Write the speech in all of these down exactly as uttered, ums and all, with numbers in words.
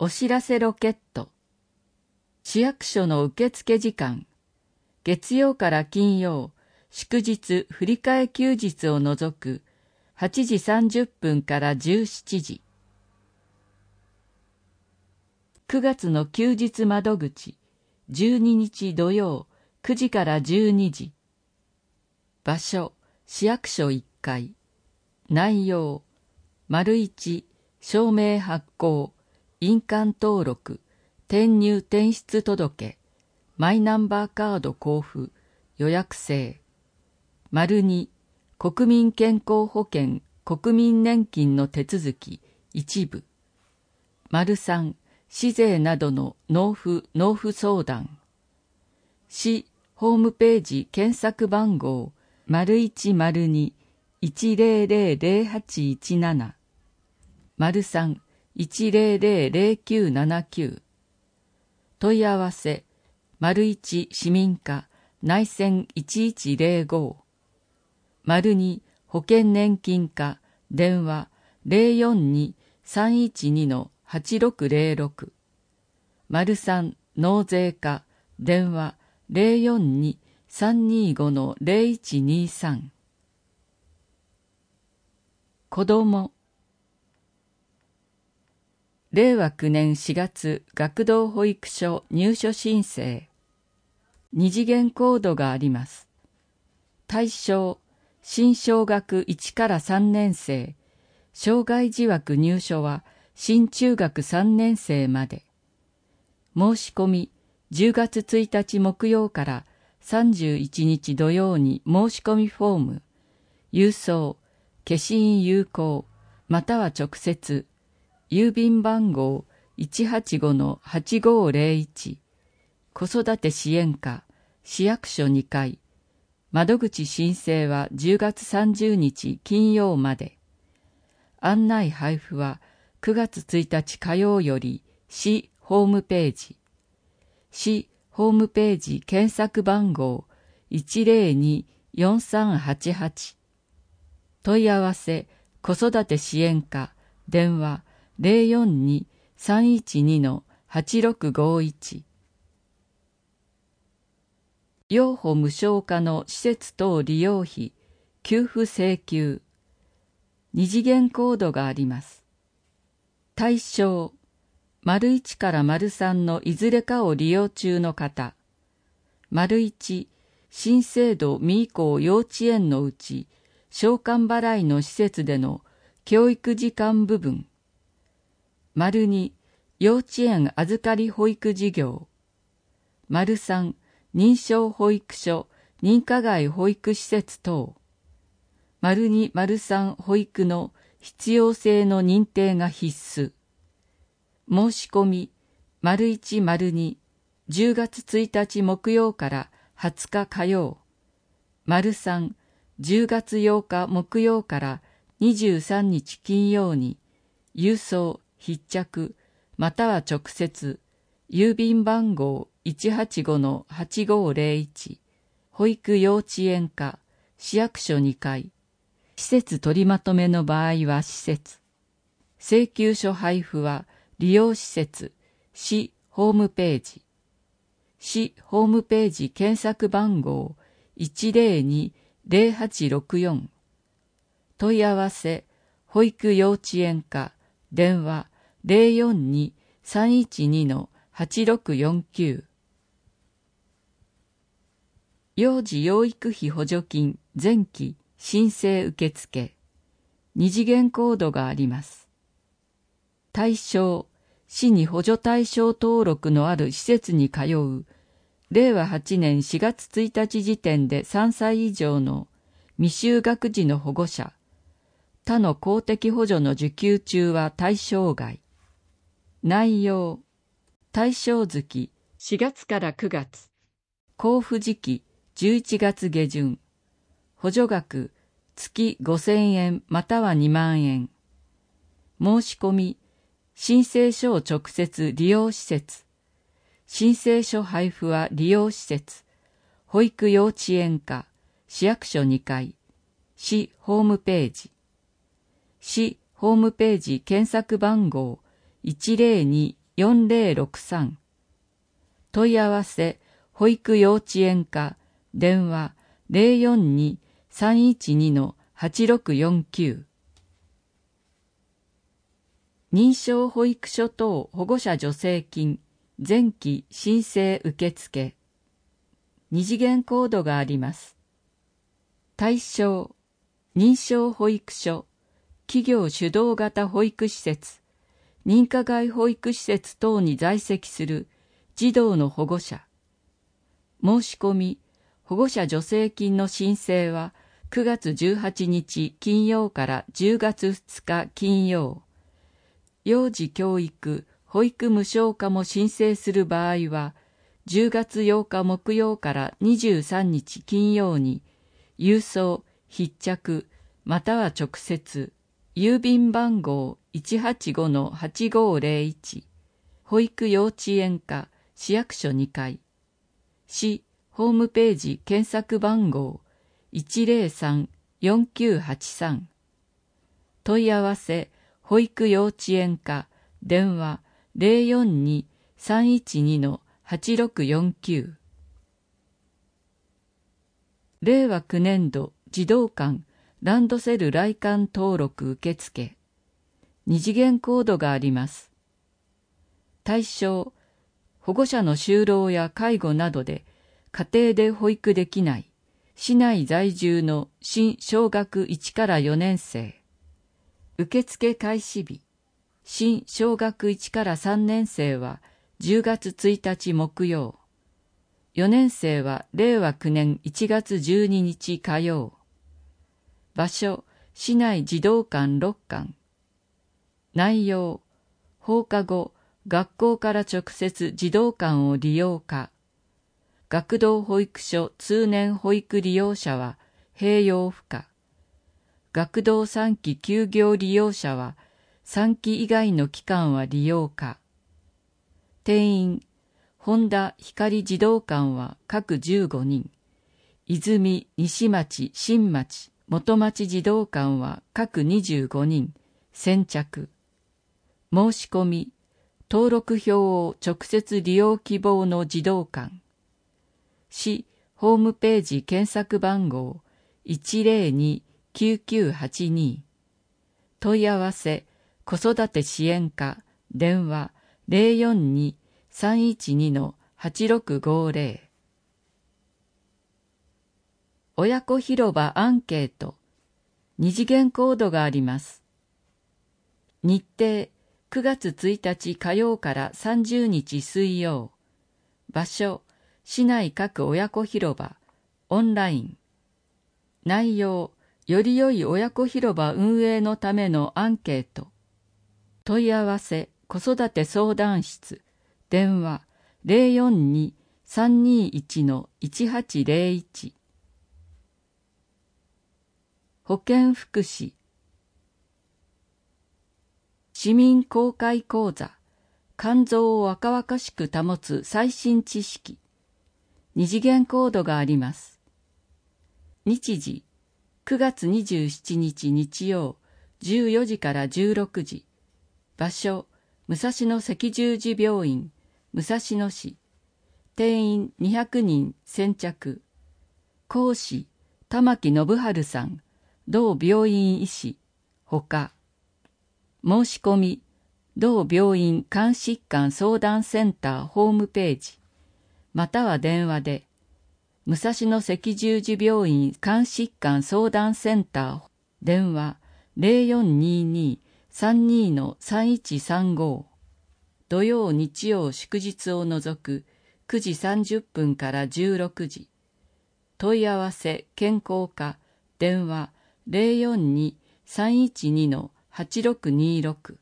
お知らせロケット。市役所の受付時間。月曜から金曜、祝日振り替え休日を除くはちじさんじゅっぷんからじゅうしちじ。くがつの休日窓口、じゅうににち土曜、くじからじゅうにじ。場所、市役所いっかい。内容、丸いち、証明発行、印鑑登録、転入転出届、マイナンバーカード交付、予約制。丸に、国民健康保険、国民年金の手続き、一部。丸さん、市税などの納付・納付相談。市ホームページ検索番号、丸一丸二、一零零零八一七。丸三、一零零零九七九。問い合わせ、丸一市民課、内線いちいち零五。丸二保険年金課、電話零四二三一二の八六零六。丸三納税課、電話零四二三二五の零一二三。子ども。れいわきゅうねんしがつ学童保育所入所申請。二次元コードがあります。対象、新小学いちからさんねん生、障害児枠入所は新中学さんねん生まで。申し込み、じゅうがつついたち木曜からさんじゅういちにち土曜に申し込みフォーム、郵送、消印有効、または直接、郵便番号 いちはちごのはちごゼロいち、子育て支援課、市役所にかい、窓口申請はじゅうがつさんじゅうにち金曜まで。案内配布はくがつついたち火曜より市ホームページ。市ホームページ検索番号 いちゼロによんさんはちはち。問い合わせ、子育て支援課、電話零四二三一二の八六五一。幼保無償化の施設等利用費、給付請求。二次元コードがあります。対象、丸いちから丸さんのいずれかを利用中の方。丸いち、新制度未移行幼稚園のうち、償還払いの施設での教育時間部分。丸に、幼稚園預かり保育事業。丸三、認証保育所、認可外保育施設等。丸二、丸三保育の必要性の認定が必須。申し込み、丸一、丸二、じゅうがつついたち木曜からはつか火曜。丸三、じゅうがつようか木曜からにじゅうさんにち金曜に、郵送、必着、または直接、郵便番号 いちはちごのはちごゼロいち、保育幼稚園課、市役所にかい、施設取りまとめの場合は施設、請求書配布は利用施設、市ホームページ、市ホームページ検索番号 いちゼロにゼロはちろくよん、問い合わせ、保育幼稚園課、電話零四二三一二の八六四九。幼児養育費補助金前期申請受付。二次元コードがあります。対象、市に補助対象登録のある施設に通う、れいわはちねんしがつついたち時点でさんさい以上の未就学児の保護者、他の公的補助の受給中は対象外。内容、対象月しがつからくがつ、交付時期じゅういちがつ下旬、補助額月ごせんえんまたはにまんえん。申し込み、申請書を直接利用施設、申請書配布は利用施設、保育幼稚園課、市役所にかい、市ホームページ、市ホームページ検索番号 いちゼロによんぜろろくさん。問い合わせ保育幼稚園課電話 ゼロよんに さんいちに はちろくよんきゅう。認証保育所等保護者助成金前期申請受付。二次元コードがあります。対象、認証保育所、企業主導型保育施設、認可外保育施設等に在籍する児童の保護者。申し込み、保護者助成金の申請はくがつじゅうはちにち金曜からじゅうがつふつか金曜。幼児教育、保育無償化も申請する場合は、じゅうがつようか木曜からにじゅうさんにち金曜に、郵送、必着、または直接、郵便番号 いちはちごのはちごぜろいち、保育幼稚園課市役所にかい、市ホームページ検索番号 いちぜろさんよんきゅうはちさん、問い合わせ保育幼稚園課電話 ゼロよんに さんいちに はちろくよんきゅう。れいわきゅうねんど児童館ランドセル来館登録受付。二次元コードがあります。対象、保護者の就労や介護などで家庭で保育できない市内在住の新小学いちからよねんせい。受付開始日、新小学いちからさんねんせいはじゅうがつついたち木曜。よねんせいはれいわきゅうねんいちがつじゅうににち火曜。場所、市内児童館ろっかん。内容、放課後、学校から直接児童館を利用か。学童保育所通年保育利用者は併用不可。学童さんき休業利用者はさんき以外の期間は利用可。定員、本田光児童館は各じゅうごにん。泉、西町、新町、元町児童館は各にじゅうごにん。先着。申し込み、登録票を直接利用希望の児童館。市ホームページ検索番号 いちぜろに きゅうきゅうはちに。問い合わせ子育て支援課電話 ゼロよんに さんいちに はちろくごぜろ。親子広場アンケート。二次元コードがあります。日程くがつついたち火曜からさんじゅうにち水曜。場所市内各親子広場オンライン。内容より良い親子広場運営のためのアンケート。問い合わせ子育て相談室電話 ゼロよんに さんにいち いちはちぜろいち。保健福祉市民公開講座肝臓を若々しく保つ最新知識。二次元コードがあります。日時くがつにじゅうしちにち日曜じゅうよじからじゅうろくじ。場所武蔵野赤十字病院武蔵野市。定員にひゃくにん先着。講師玉木信春さん同病院医師ほか。申し込み同病院肝疾患相談センターホームページまたは電話で武蔵野赤十字病院肝疾患相談センター電話 ゼロよんにに さんに さんいちさんご。土曜日曜祝日を除くくじさんじゅっぷんからじゅうろくじ。問い合わせ健康課電話 ゼロよんに さんいちに はちろくにろく。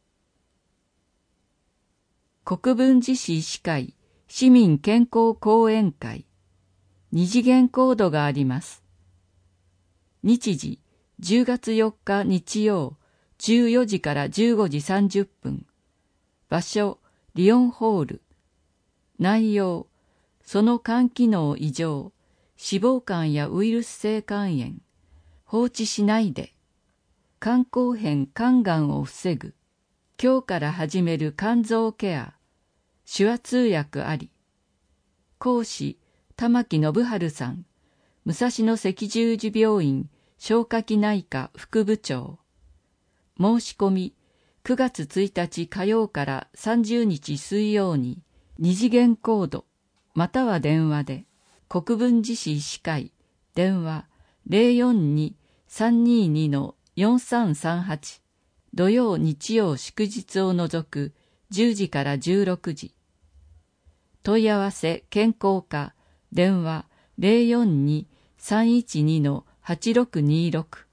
国分寺市医師会市民健康講演会。二次元コードがあります。日時じゅうがつよっか日曜じゅうよじからじゅうごじさんじゅっぷん。場所リオンホール。内容その肝機能異常、脂肪肝やウイルス性肝炎、放置しないで、肝硬変肝がんを防ぐ、 今日から始める肝臓ケア、手話通訳あり。講師、玉木信春さん、武蔵野赤十字病院消化器内科副部長。申し込み、くがつついたち火曜からさんじゅうにち水曜に、二次元コード、または電話で、国分寺市医師会、電話 ゼロよんに さんにーに よんさんさんはち、土曜日曜祝日を除くじゅうじからじゅうろくじ。問い合わせ健康課、電話 ゼロよんに さんいちに はちろくにろく。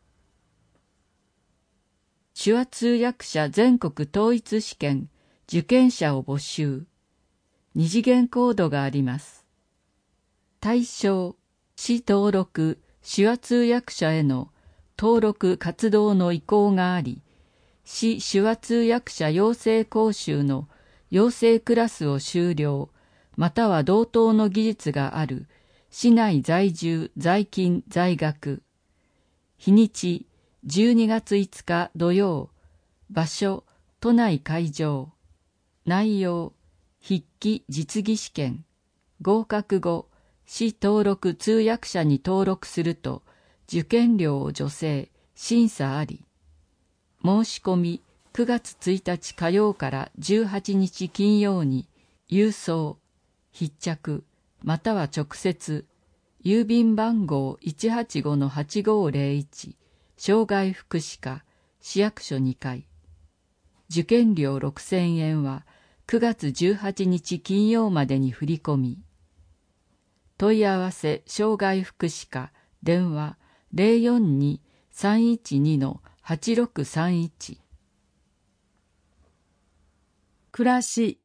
手話通訳者全国統一試験受験者を募集。二次元コードがあります。対象、市登録手話通訳者への登録活動の意向があり、市手話通訳者養成講習の養成クラスを修了、または同等の技術がある市内在住在勤在学。日にちじゅうにがついつか土曜。場所都内会場。内容筆記実技試験。合格後市登録通訳者に登録すると受験料を助成審査あり。申し込みくがつついたち火曜からじゅうはちにち金曜に郵送必着または直接郵便番号 いちはちごのはちごーぜろいち 障害福祉課市役所にかい。受験料ろくせんえんはくがつじゅうはちにち金曜までに振り込み。問い合わせ障害福祉課電話 ゼロよんに さんいちに はちろくさんいち。 暮らし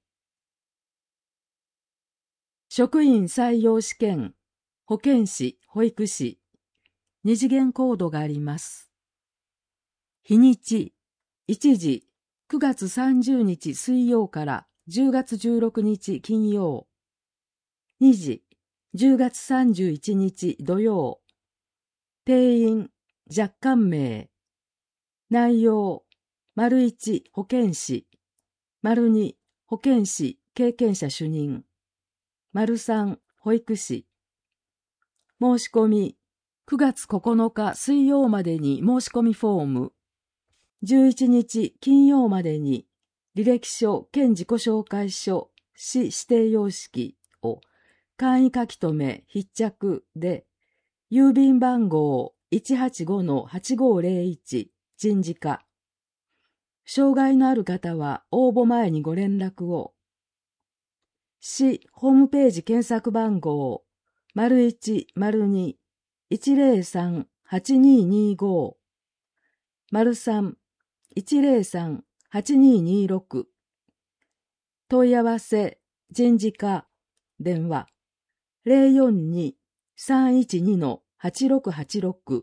職員採用試験保健師保育士二次元コードがあります。日にちいちじくがつさんじゅうにち水曜からじゅうがつじゅうろくにち金曜。にじじゅうがつさんじゅういちにち土曜。定員若干名。内容丸いち保健師丸に保健師経験者主任丸さん保育士。申し込みくがつここのか水曜までに申し込みフォーム。じゅういちにち金曜までに履歴書兼自己紹介書市指定様式を簡易書き留め必着で郵便番号 いちはちごのはちごーぜろいち 人事課。障害のある方は応募前にご連絡を。市ホームページ検索番号 いち に いちゼロさん はちににご さん いちゼロさん はちににろく。問い合わせ人事課電話 ゼロよんに さんいちに はちろくはちろく。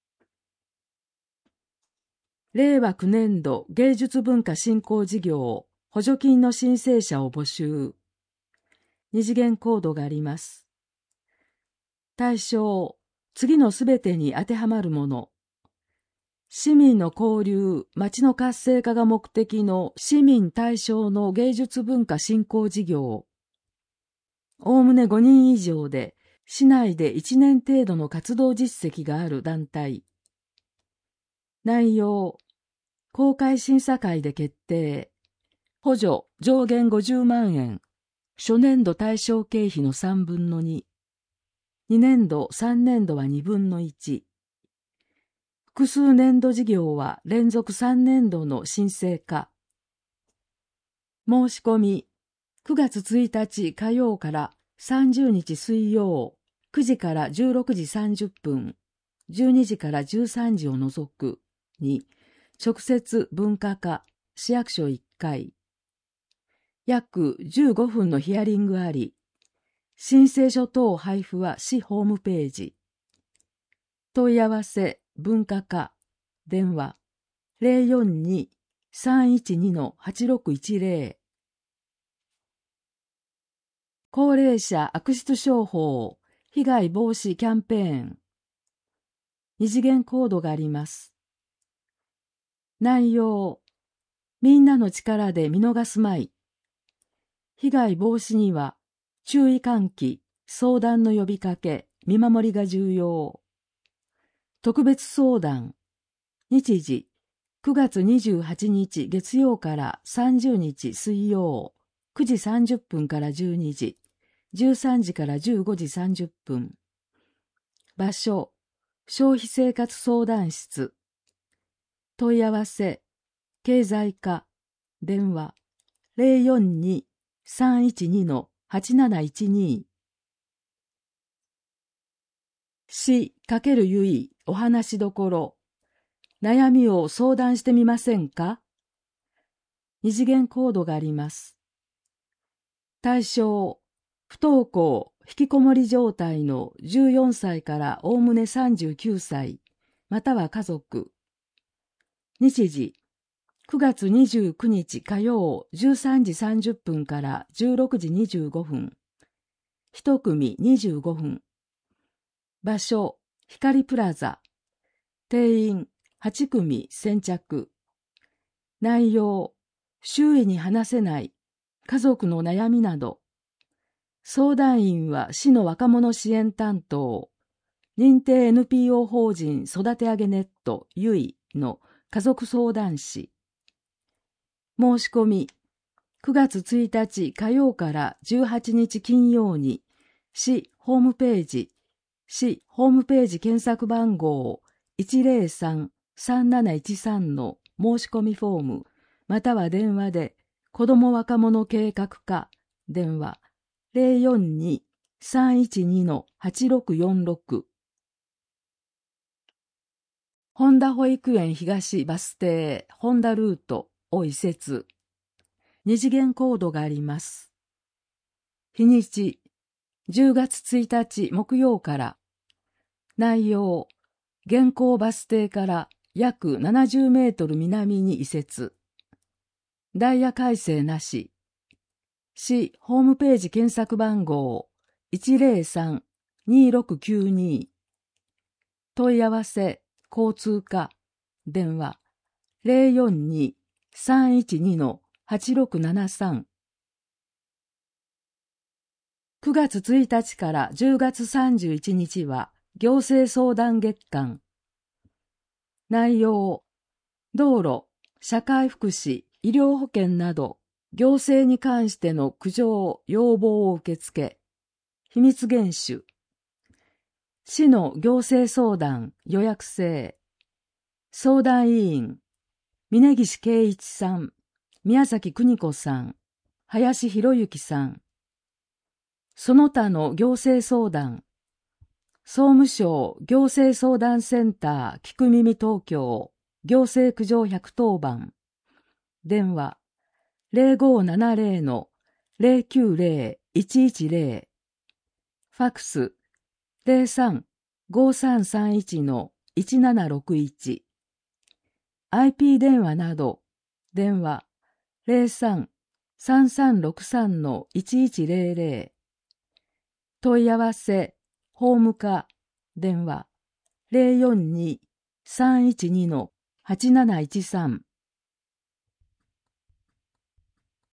れいわきゅうねんど芸術文化振興事業補助金の申請者を募集。二次元コードがあります。対象次のすべてに当てはまるもの。市民の交流、町の活性化が目的の市民対象の芸術文化振興事業。おおむねごにん以上で、市内でいちねん程度の活動実績がある団体。内容、公開審査会で決定。補助上限ごじゅうまんえん。初年度対象経費のさんぶんのに。にねんど、さんねんどはにぶんのいち。複数年度事業は連続さんねんどの申請化。申し込み、くがつついたち火曜からさんじゅうにち水曜、くじからじゅうろくじさんじゅっぷん、じゅうにじからじゅうさんじを除くに、直接文化課、市役所いっかい。約じゅうごふんのヒアリングあり、申請書等配布は市ホームページ。問い合わせ文化課電話 ゼロよんに さんいちに はちろくいちゼロ。 高齢者悪質商法被害防止キャンペーン。二次元コードがあります。内容みんなの力で見逃すまい。被害防止には、注意喚起、相談の呼びかけ、見守りが重要。特別相談。日時、くがつにじゅうはちにち月曜からさんじゅうにち水曜、くじさんじゅっぷんからじゅうにじ、じゅうさんじからじゅうごじさんじゅっぷん。場所、消費生活相談室。問い合わせ、経済課、電話、ゼロよんに さんいちに はちなないちに。し×ゆいお話しどころ。悩みを相談してみませんか？二次元コードがあります。対象、不登校、引きこもり状態のじゅうよんさいからおおむねさんじゅうきゅうさい、または家族。日時、くがつにじゅうくにち火曜じゅうさんじさんじゅっぷんからじゅうろくじにじゅうごふん。一組にじゅうごふん。場所、光プラザ。定員はちくみ先着。内容、周囲に話せない、家族の悩みなど。相談員は市の若者支援担当、認定 エヌピーオー 法人育て上げネットゆいの家族相談士。申し込み、くがつついたち火曜からじゅうはちにち金曜に、市ホームページ、市ホームページ検索番号 いちゼロさん さんなないちさん の申し込みフォーム、または電話で、子ども若者計画課、電話ゼロよんに さんいちに はちろくよんろく。本田保育園東バス停本田ルートを移設。二次元コードがあります。日にち、じゅうがつついたち木曜から。内容、現行バス停から約ななじゅうメートル南に移設。ダイヤ改正なし。市ホームページ検索番号 いちゼロさん にろくきゅうに。問い合わせ、交通課、電話ゼロよんに さんいちに はちろくななさん。くがつついたちからじゅうがつさんじゅういちにちは行政相談月間。内容、道路、社会福祉、医療保険など、行政に関しての苦情、要望を受け付け、秘密厳守。市の行政相談予約制。相談委員、峯岸圭一さん、宮崎邦子さん、林博之さん。その他の行政相談。総務省行政相談センター聞く耳東京行政苦情ひゃくとおばん。電話ゼロごななゼロ ゼロきゅうゼロ いちいちゼロ。ファクスゼロさん ごさんさんいち いちななろくいち。アイピー 電話など、電話ゼロさん さんさんろくさん いちいちゼロゼロ。問い合わせ、法務課、電話ゼロよんに さんいちに はちなないちさん。